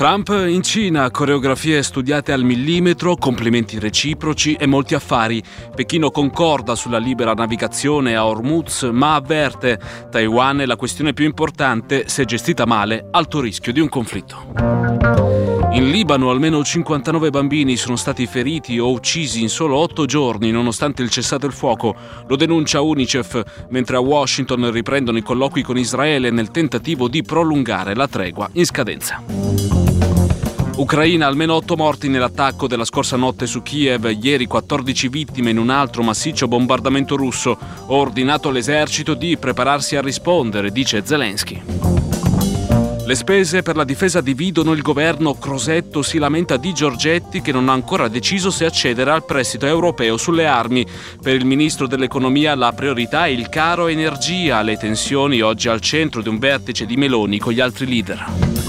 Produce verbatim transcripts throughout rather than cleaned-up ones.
Trump in Cina, coreografie studiate al millimetro, complimenti reciproci e molti affari. Pechino concorda sulla libera navigazione a Hormuz, ma avverte: Taiwan è la questione più importante, se gestita male, alto rischio di un conflitto. In Libano almeno cinquantanove bambini sono stati feriti o uccisi in solo otto giorni, nonostante il cessate il fuoco. Lo denuncia UNICEF, mentre a Washington riprendono i colloqui con Israele nel tentativo di prolungare la tregua in scadenza. Ucraina, almeno otto morti nell'attacco della scorsa notte su Kiev, ieri quattordici vittime in un altro massiccio bombardamento russo. Ho ordinato all'esercito di prepararsi a rispondere, dice Zelensky. Le spese per la difesa dividono il governo. Crosetto si lamenta di Giorgetti, che non ha ancora deciso se accedere al prestito europeo sulle armi. Per il ministro dell'economia la priorità è il caro energia, le tensioni oggi al centro di un vertice di Meloni con gli altri leader.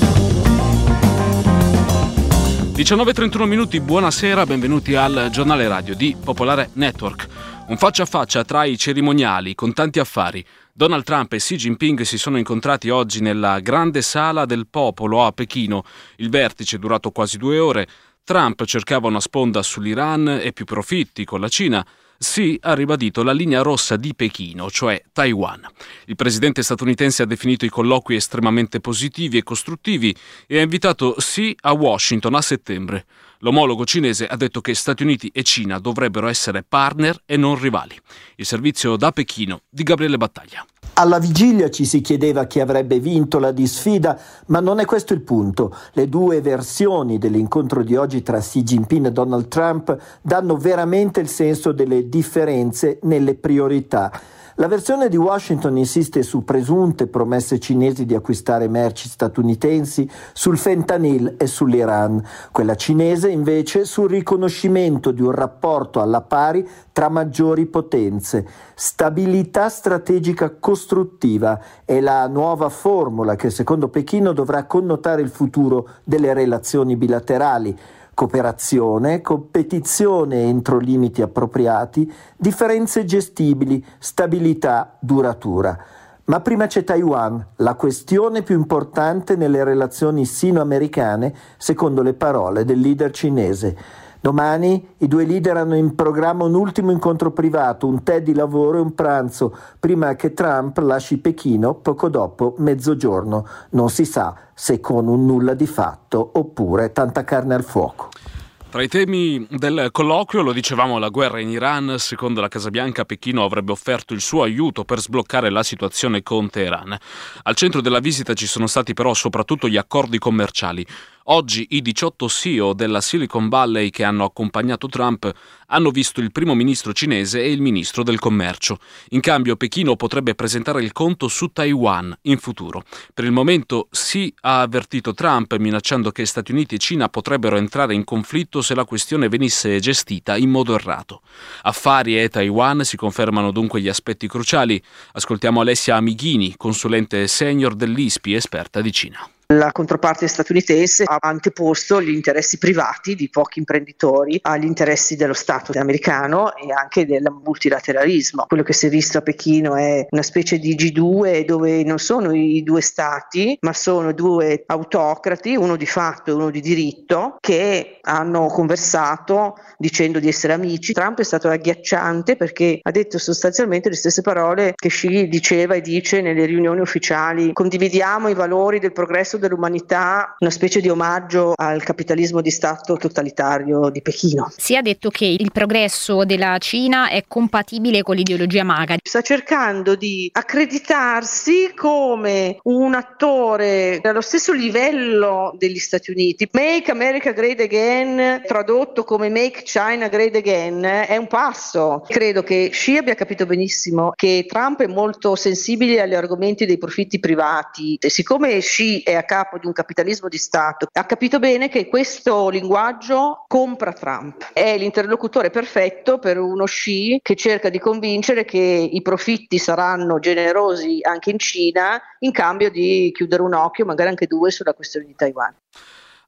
diciannove e trentuno minuti, buonasera, benvenuti al giornale radio di Popolare Network. Un faccia a faccia tra i cerimoniali con tanti affari. Donald Trump e Xi Jinping si sono incontrati oggi nella grande sala del popolo a Pechino. Il vertice è durato quasi due ore. Trump cercava una sponda sull'Iran e più profitti con la Cina. Xi ha ribadito la linea rossa di Pechino, cioè Taiwan. Il presidente statunitense ha definito i colloqui estremamente positivi e costruttivi e ha invitato Xi a Washington a settembre. L'omologo cinese ha detto che Stati Uniti e Cina dovrebbero essere partner e non rivali. Il servizio da Pechino di Gabriele Battaglia. Alla vigilia ci si chiedeva chi avrebbe vinto la disfida, ma non è questo il punto. Le due versioni dell'incontro di oggi tra Xi Jinping e Donald Trump danno veramente il senso delle differenze nelle priorità. La versione di Washington insiste su presunte promesse cinesi di acquistare merci statunitensi, sul fentanyl e sull'Iran. Quella cinese invece sul riconoscimento di un rapporto alla pari tra maggiori potenze. Stabilità strategica costruttiva è la nuova formula che secondo Pechino dovrà connotare il futuro delle relazioni bilaterali. Cooperazione, competizione entro limiti appropriati, differenze gestibili, stabilità duratura. Ma prima c'è Taiwan, la questione più importante nelle relazioni sino-americane, secondo le parole del leader cinese. Domani i due leader hanno in programma un ultimo incontro privato, un tè di lavoro e un pranzo, prima che Trump lasci Pechino poco dopo mezzogiorno. Non si sa se con un nulla di fatto oppure tanta carne al fuoco. Tra i temi del colloquio, lo dicevamo, la guerra in Iran. Secondo la Casa Bianca, Pechino avrebbe offerto il suo aiuto per sbloccare la situazione con Teheran. Al centro della visita ci sono stati però soprattutto gli accordi commerciali. Oggi i diciotto C E O della Silicon Valley che hanno accompagnato Trump hanno visto il primo ministro cinese e il ministro del commercio. In cambio, Pechino potrebbe presentare il conto su Taiwan in futuro. Per il momento Xi ha avvertito Trump, minacciando che Stati Uniti e Cina potrebbero entrare in conflitto se la questione venisse gestita in modo errato. Affari e Taiwan si confermano dunque gli aspetti cruciali. Ascoltiamo Alessia Amighini, consulente senior dell'I S P I, esperta di Cina. La controparte statunitense ha anteposto gli interessi privati di pochi imprenditori agli interessi dello Stato americano e anche del multilateralismo. Quello che si è visto a Pechino è una specie di G due dove non sono i due stati, ma sono due autocrati, uno di fatto e uno di diritto, che hanno conversato dicendo di essere amici. Trump è stato agghiacciante perché ha detto sostanzialmente le stesse parole che Xi diceva e dice nelle riunioni ufficiali: condividiamo i valori del progresso dell'umanità, una specie di omaggio al capitalismo di Stato totalitario di Pechino. Si è detto che il progresso della Cina è compatibile con l'ideologia MAGA. Sta cercando di accreditarsi come un attore allo stesso livello degli Stati Uniti. Make America Great Again, tradotto come Make China Great Again, è un passo. Credo che Xi abbia capito benissimo che Trump è molto sensibile agli argomenti dei profitti privati e siccome Xi è a capo di un capitalismo di Stato, ha capito bene che questo linguaggio compra Trump. È l'interlocutore perfetto per uno Xi che cerca di convincere che i profitti saranno generosi anche in Cina in cambio di chiudere un occhio, magari anche due, sulla questione di Taiwan.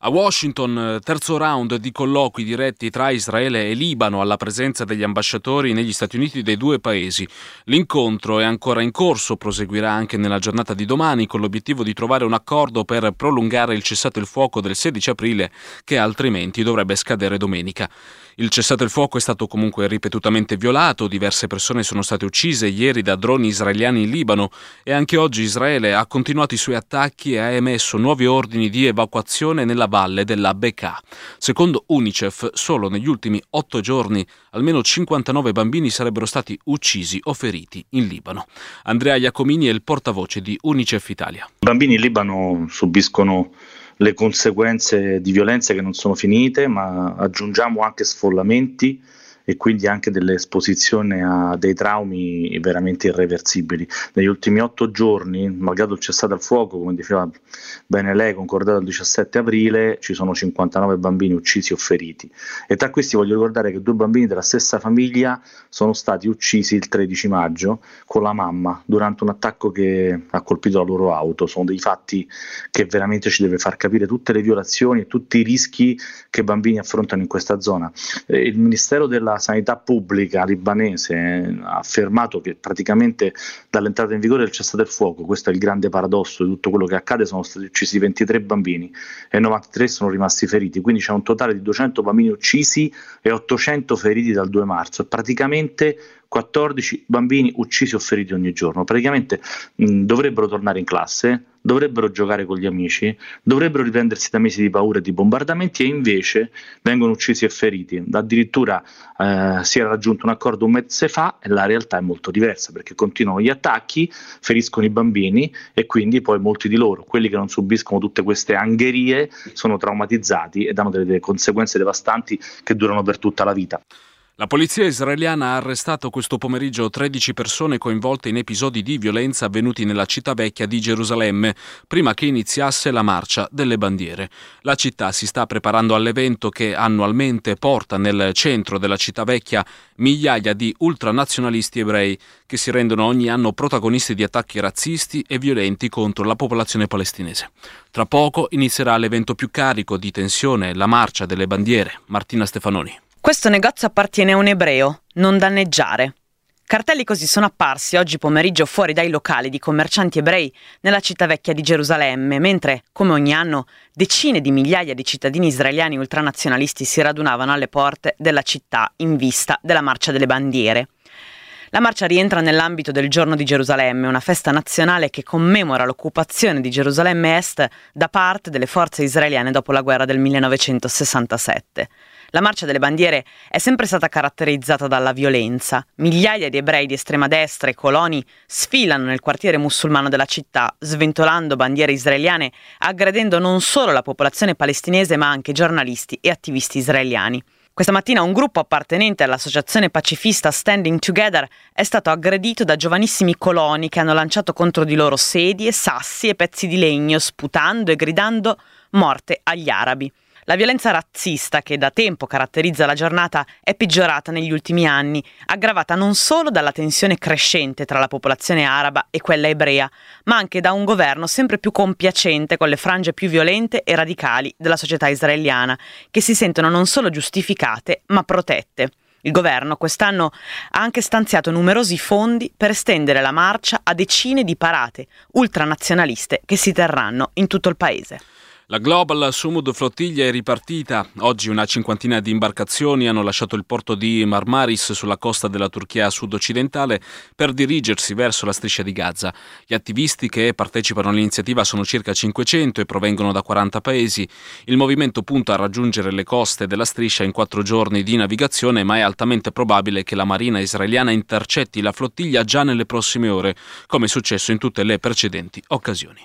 A Washington, terzo round di colloqui diretti tra Israele e Libano alla presenza degli ambasciatori negli Stati Uniti dei due paesi. L'incontro è ancora in corso, proseguirà anche nella giornata di domani con l'obiettivo di trovare un accordo per prolungare il cessate il fuoco del sedici aprile che altrimenti dovrebbe scadere domenica. Il cessate il fuoco è stato comunque ripetutamente violato, diverse persone sono state uccise ieri da droni israeliani in Libano e anche oggi Israele ha continuato i suoi attacchi e ha emesso nuovi ordini di evacuazione nella valle della Bekaa. Secondo UNICEF, solo negli ultimi otto giorni almeno cinquantanove bambini sarebbero stati uccisi o feriti in Libano. Andrea Iacomini è il portavoce di UNICEF Italia. I bambini in Libano subiscono le conseguenze di violenze che non sono finite, ma aggiungiamo anche sfollamenti e quindi anche delle esposizioni a dei traumi veramente irreversibili. Negli ultimi otto giorni, malgrado il cessate il fuoco, come diceva bene lei, concordato il diciassette aprile, ci sono cinquantanove bambini uccisi o feriti. E tra questi voglio ricordare che due bambini della stessa famiglia sono stati uccisi il tredici maggio con la mamma durante un attacco che ha colpito la loro auto. Sono dei fatti che veramente ci deve far capire tutte le violazioni e tutti i rischi che i bambini affrontano in questa zona. Eh, il Ministero della La sanità pubblica libanese ha affermato che praticamente dall'entrata in vigore del cessate il fuoco, questo è il grande paradosso di tutto quello che accade, sono stati uccisi ventitré bambini e novantatré sono rimasti feriti, quindi c'è un totale di duecento bambini uccisi e ottocento feriti dal due marzo e praticamente quattordici bambini uccisi o feriti ogni giorno. Praticamente mh, dovrebbero tornare in classe, dovrebbero giocare con gli amici, dovrebbero riprendersi da mesi di paura e di bombardamenti e invece vengono uccisi e feriti. Addirittura eh, si era raggiunto un accordo un mese fa e la realtà è molto diversa perché continuano gli attacchi, feriscono i bambini e quindi poi molti di loro, quelli che non subiscono tutte queste angherie, sono traumatizzati ed hanno delle conseguenze devastanti che durano per tutta la vita. La polizia israeliana ha arrestato questo pomeriggio tredici persone coinvolte in episodi di violenza avvenuti nella città vecchia di Gerusalemme, prima che iniziasse la marcia delle bandiere. La città si sta preparando all'evento che annualmente porta nel centro della città vecchia migliaia di ultranazionalisti ebrei che si rendono ogni anno protagonisti di attacchi razzisti e violenti contro la popolazione palestinese. Tra poco inizierà l'evento più carico di tensione, la marcia delle bandiere. Martina Stefanoni. Questo negozio appartiene a un ebreo, non danneggiare. Cartelli così sono apparsi oggi pomeriggio fuori dai locali di commercianti ebrei nella città vecchia di Gerusalemme, mentre, come ogni anno, decine di migliaia di cittadini israeliani ultranazionalisti si radunavano alle porte della città in vista della marcia delle bandiere. La marcia rientra nell'ambito del Giorno di Gerusalemme, una festa nazionale che commemora l'occupazione di Gerusalemme Est da parte delle forze israeliane dopo la guerra del millenovecentosessantasette. La marcia delle bandiere è sempre stata caratterizzata dalla violenza. Migliaia di ebrei di estrema destra e coloni sfilano nel quartiere musulmano della città, sventolando bandiere israeliane, aggredendo non solo la popolazione palestinese ma anche giornalisti e attivisti israeliani. Questa mattina un gruppo appartenente all'associazione pacifista Standing Together è stato aggredito da giovanissimi coloni che hanno lanciato contro di loro sedie, sassi e pezzi di legno, sputando e gridando «Morte agli arabi». La violenza razzista che da tempo caratterizza la giornata è peggiorata negli ultimi anni, aggravata non solo dalla tensione crescente tra la popolazione araba e quella ebrea, ma anche da un governo sempre più compiacente con le frange più violente e radicali della società israeliana, che si sentono non solo giustificate, ma protette. Il governo quest'anno ha anche stanziato numerosi fondi per estendere la marcia a decine di parate ultranazionaliste che si terranno in tutto il paese. La Global Sumud Flottiglia è ripartita. Oggi una cinquantina di imbarcazioni hanno lasciato il porto di Marmaris sulla costa della Turchia sud-occidentale per dirigersi verso la striscia di Gaza. Gli attivisti che partecipano all'iniziativa sono circa cinquecento e provengono da quaranta paesi. Il movimento punta a raggiungere le coste della striscia in quattro giorni di navigazione, ma è altamente probabile che la marina israeliana intercetti la flottiglia già nelle prossime ore, come è successo in tutte le precedenti occasioni.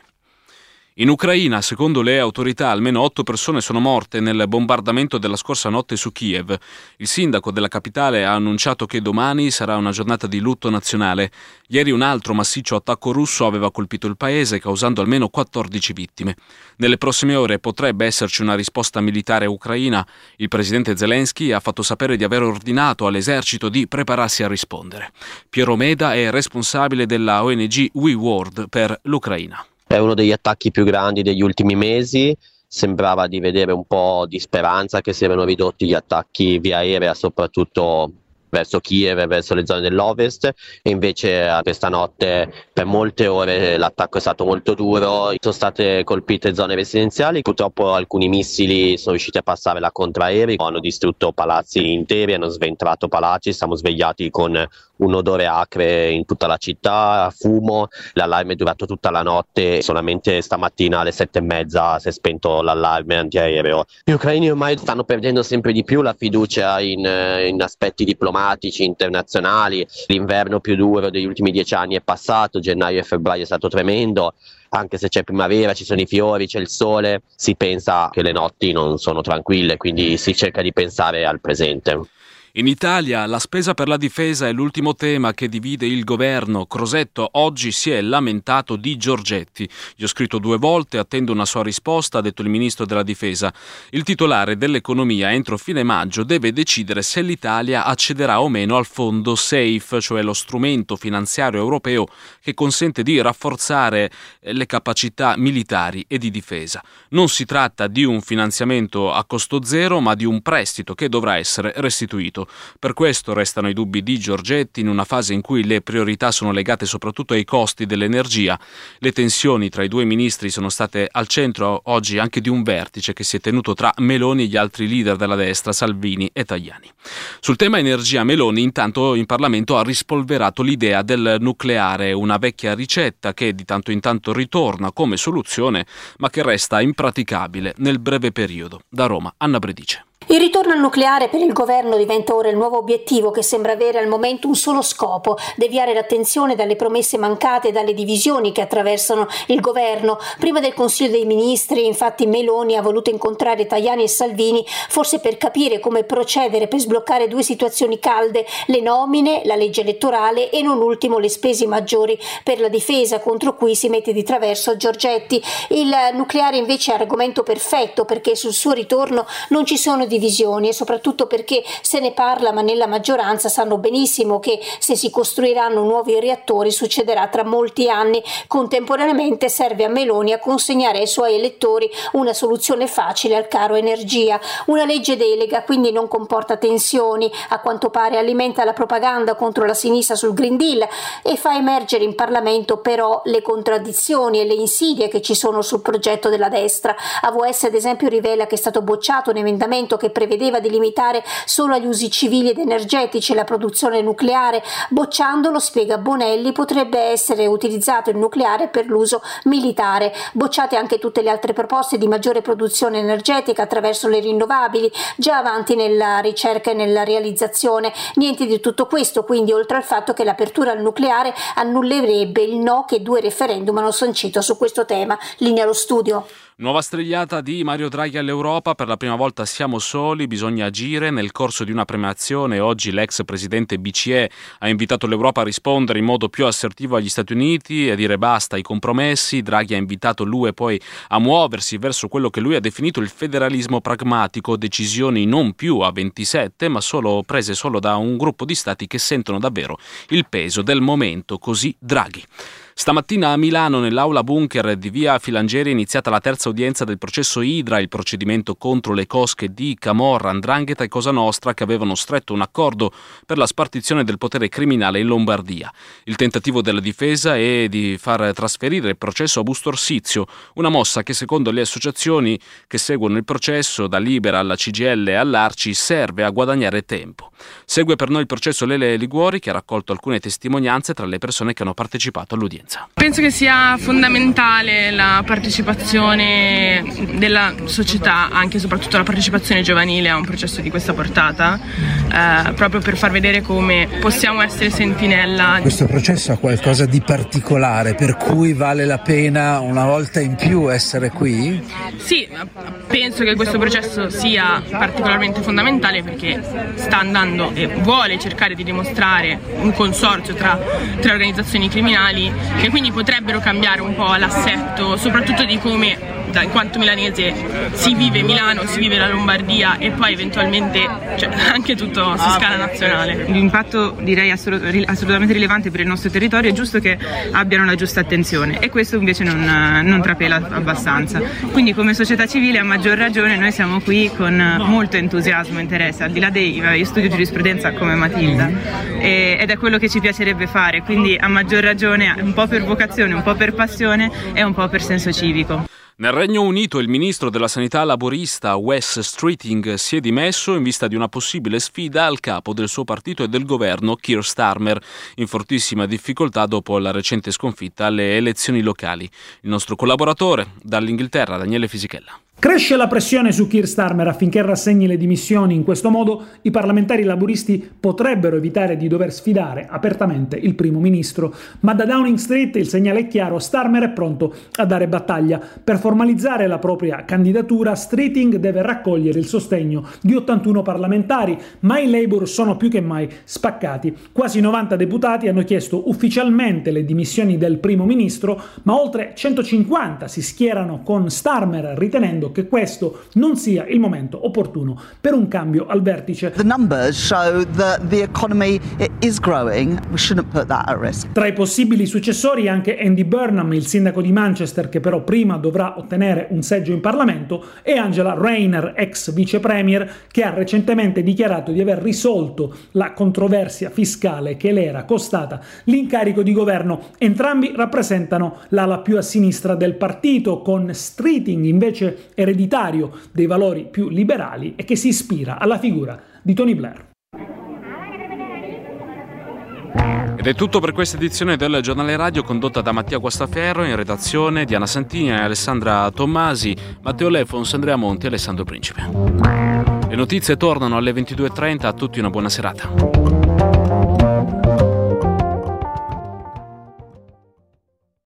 In Ucraina, secondo le autorità, almeno otto persone sono morte nel bombardamento della scorsa notte su Kiev. Il sindaco della capitale ha annunciato che domani sarà una giornata di lutto nazionale. Ieri un altro massiccio attacco russo aveva colpito il paese, causando almeno quattordici vittime. Nelle prossime ore potrebbe esserci una risposta militare ucraina. Il presidente Zelensky ha fatto sapere di aver ordinato all'esercito di prepararsi a rispondere. Piero Meda è responsabile della O N G We World per l'Ucraina. È uno degli attacchi più grandi degli ultimi mesi sembrava di vedere un po' di speranza che si erano ridotti gli attacchi via aerea, soprattutto verso Kiev e verso le zone dell'ovest, e invece questa notte per molte ore l'attacco è stato molto duro, sono state colpite zone residenziali, purtroppo alcuni missili sono riusciti a passare la contraerei, hanno distrutto palazzi interi, hanno sventrato palazzi, siamo svegliati con un odore acre in tutta la città, fumo, l'allarme è durato tutta la notte, solamente stamattina alle sette e mezza si è spento l'allarme antiaereo. Gli ucraini ormai stanno perdendo sempre di più la fiducia in, in aspetti diplomatici internazionali, l'inverno più duro degli ultimi dieci anni è passato, gennaio e febbraio è stato tremendo, anche se c'è primavera, ci sono i fiori, c'è il sole, si pensa che le notti non sono tranquille, quindi si cerca di pensare al presente. In Italia la spesa per la difesa è l'ultimo tema che divide il governo. Crosetto oggi si è lamentato di Giorgetti. Gli ho scritto due volte, attendo una sua risposta, ha detto il ministro della difesa. Il titolare dell'economia entro fine maggio deve decidere se l'Italia accederà o meno al fondo SAFE, cioè lo strumento finanziario europeo che consente di rafforzare le capacità militari e di difesa. Non si tratta di un finanziamento a costo zero, ma di un prestito che dovrà essere restituito. Per questo restano i dubbi di Giorgetti in una fase in cui le priorità sono legate soprattutto ai costi dell'energia. Le tensioni tra i due ministri sono state al centro oggi anche di un vertice che si è tenuto tra Meloni e gli altri leader della destra, Salvini e Tajani. Sul tema energia, Meloni intanto in Parlamento ha rispolverato l'idea del nucleare, una vecchia ricetta che di tanto in tanto ritorna come soluzione, ma che resta impraticabile nel breve periodo. Da Roma, Anna Bredice. Il ritorno al nucleare per il governo diventa ora il nuovo obiettivo che sembra avere al momento un solo scopo: deviare l'attenzione dalle promesse mancate e dalle divisioni che attraversano il governo. Prima del Consiglio dei Ministri, infatti, Meloni ha voluto incontrare Tajani e Salvini, forse per capire come procedere per sbloccare due situazioni calde: le nomine, la legge elettorale e non ultimo le spese maggiori per la difesa, contro cui si mette di traverso Giorgetti. Il nucleare invece è argomento perfetto, perché sul suo ritorno non ci sono divisioni e soprattutto perché se ne parla, ma nella maggioranza sanno benissimo che se si costruiranno nuovi reattori succederà tra molti anni. Contemporaneamente serve a Meloni a consegnare ai suoi elettori una soluzione facile al caro energia. Una legge delega quindi non comporta tensioni, a quanto pare alimenta la propaganda contro la sinistra sul Green Deal e fa emergere in Parlamento però le contraddizioni e le insidie che ci sono sul progetto della destra. A V S ad esempio rivela che è stato bocciato un emendamento che prevedeva di limitare solo agli usi civili ed energetici la produzione nucleare. Bocciandolo, spiega Bonelli, potrebbe essere utilizzato il nucleare per l'uso militare. Bocciate anche tutte le altre proposte di maggiore produzione energetica attraverso le rinnovabili, già avanti nella ricerca e nella realizzazione. Niente di tutto questo, quindi, oltre al fatto che l'apertura al nucleare annullerebbe il no che due referendum hanno sancito su questo tema. Linea allo studio. Nuova strigliata di Mario Draghi all'Europa, per la prima volta siamo soli, bisogna agire. Nel corso di una premiazione oggi l'ex presidente B C E ha invitato l'Europa a rispondere in modo più assertivo agli Stati Uniti e a dire basta ai compromessi. Draghi ha invitato l'U E poi a muoversi verso quello che lui ha definito il federalismo pragmatico, decisioni non più a ventisette ma solo prese solo da un gruppo di stati che sentono davvero il peso del momento, così Draghi. Stamattina a Milano, nell'aula bunker di via Filangieri, è iniziata la terza udienza del processo Idra, il procedimento contro le cosche di Camorra, Ndrangheta e Cosa Nostra che avevano stretto un accordo per la spartizione del potere criminale in Lombardia. Il tentativo della difesa è di far trasferire il processo a Busto Orsizio, una mossa che secondo le associazioni che seguono il processo, da Libera alla C G I L e all'Arci, serve a guadagnare tempo. Segue per noi il processo Lele Liguori, che ha raccolto alcune testimonianze tra le persone che hanno partecipato all'udienza. Penso che sia fondamentale la partecipazione della società, anche e soprattutto la partecipazione giovanile a un processo di questa portata, eh, proprio per far vedere come possiamo essere sentinella. Questo processo ha qualcosa di particolare, per cui vale la pena una volta in più essere qui? Sì, penso che questo processo sia particolarmente fondamentale perché sta andando e vuole cercare di dimostrare un consorzio tra, tra organizzazioni criminali che quindi potrebbero cambiare un po' l'assetto, soprattutto di come da, in quanto milanese si vive Milano, si vive la Lombardia e poi eventualmente cioè, anche tutto su scala nazionale. L'impatto direi assolut- assolutamente rilevante per il nostro territorio, è giusto che abbiano la giusta attenzione e questo invece non, non trapela abbastanza. Quindi come società civile a maggior ragione noi siamo qui con molto entusiasmo e interesse, al di là dei, io studio giurisprudenza come Matilda e, ed è quello che ci piacerebbe fare, quindi a maggior ragione un po' per vocazione, un po' per passione e un po' per senso civico. Nel Regno Unito il ministro della sanità laburista Wes Streeting si è dimesso in vista di una possibile sfida al capo del suo partito e del governo Keir Starmer, in fortissima difficoltà dopo la recente sconfitta alle elezioni locali. Il nostro collaboratore dall'Inghilterra, Daniele Fisichella. Cresce la pressione su Keir Starmer affinché rassegni le dimissioni. In questo modo i parlamentari laburisti potrebbero evitare di dover sfidare apertamente il primo ministro. Ma da Downing Street il segnale è chiaro: Starmer è pronto a dare battaglia. Per formalizzare la propria candidatura, Streeting deve raccogliere il sostegno di ottantuno parlamentari, ma i Labour sono più che mai spaccati. Quasi novanta deputati hanno chiesto ufficialmente le dimissioni del primo ministro, ma oltre centocinquanta si schierano con Starmer, ritenendo che questo non sia il momento opportuno per un cambio al vertice. The numbers show that the economy is growing. We shouldn't put that at risk. Tra i possibili successori anche Andy Burnham, il sindaco di Manchester, che però prima dovrà ottenere un seggio in Parlamento, e Angela Rayner, ex vice premier, che ha recentemente dichiarato di aver risolto la controversia fiscale che le era costata l'incarico di governo. Entrambi rappresentano l'ala più a sinistra del partito, con Streeting invece ereditario dei valori più liberali e che si ispira alla figura di Tony Blair. Ed è tutto per questa edizione del Giornale Radio, condotta da Mattia Guastaferro, in redazione Diana Santini e Alessandra Tommasi, Matteo Lefons, Andrea Monti e Alessandro Principe. Le notizie tornano alle ventidue e trenta, a tutti una buona serata.